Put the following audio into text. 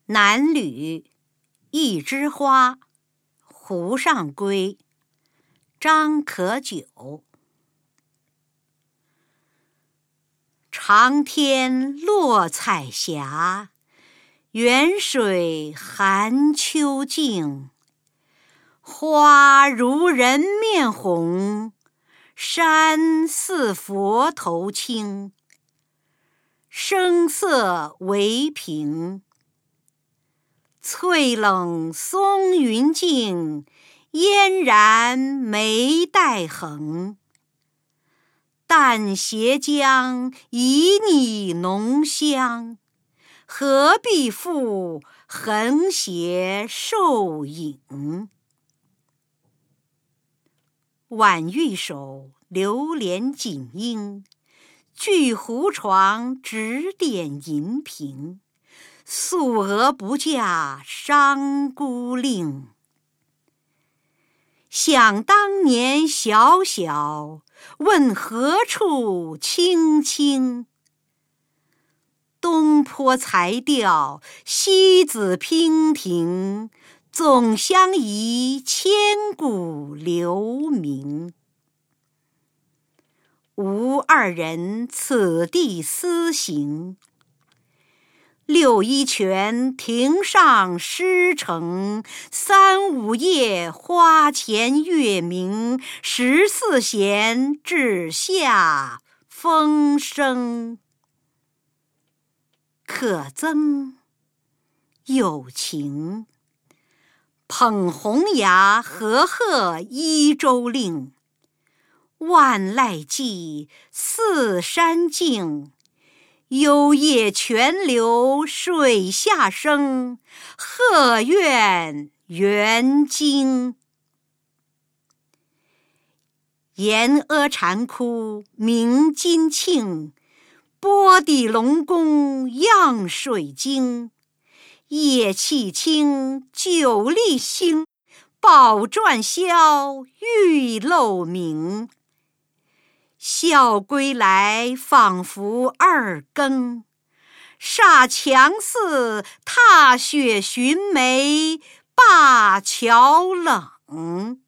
南吕，一枝花，湖上归。张可久。长天落彩霞，远水寒秋静。花如人面红，山似佛头青。声色为凭，翠冷松云静，嫣然眉黛横。但携将旖旎浓香，何必复横斜瘦影。晚玉手，流连锦衣，巨湖床，指点银屏。素娥不嫁商姑令，想当年小小，问何处青青。东坡才调，西子娉婷，总相宜千古留名。吾二人此地私行，六一泉亭上诗成，3、5夜花前月明，14弦至下风声。可曾有情？捧红牙，和贺一州令。万籁寂，四山静。幽咽泉流水下声，鹤怨猿惊。岩阿禅窟鸣金磬，波底龙宫漾水晶。夜气清，酒力兴，宝馔霄，玉漏明。笑归来，仿佛2更。煞强似踏雪寻梅，灞桥冷。